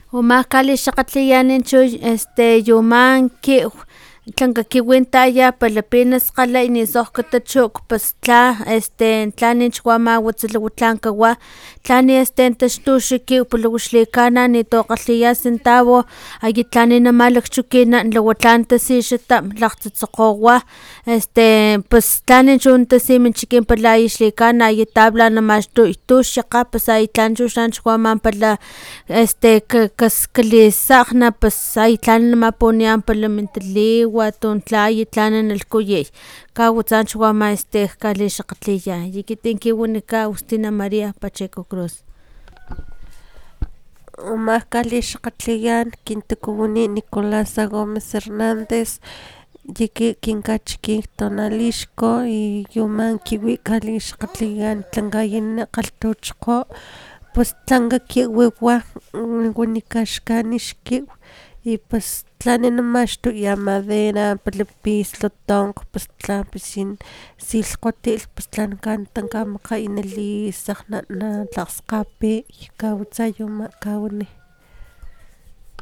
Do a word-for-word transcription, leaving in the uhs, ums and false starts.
Uma kalixakgatliyaninchu este yuman kiw tlanka kiwintaya palapinas kgalay nisojkatachuk pues tla este tla ninchawama watsalawa tlan kawa tlani este taxtu kiw pala xlikana nito kgalhiya centavo ayi tlani na malakchukina lawa tlan tasi xatam lakgtsutsokgowa este pues tlani chu tasi min chikin palay xlikana yi tabla na maxtuy tu xakga pus ay tlan chu kawama pala este kas kalisakgna pus ay tlan na mapuanan pala min taliwat o tlay tlan nalhkuyay kawatsan chu ama este kalixakgatliya ekiti kin wanika Agustina Maria Pacheco Cruz. Ama kalixakgatliyan kin takawani Nicolasa Gomez Hernandez yiki kinkachiki tonalixko y yuman kiwi kalixakgatliyan tlankaya kgalhtuchokgo pues tlanka kiwiwa wanika xkanixkiw y pues tlani na maxtuya madera pala piso tonkg pues tlan silhkgotilh pues tlankan tankamakgay nali sakgna na tlakgskgapi kawatsa yu ama kawani.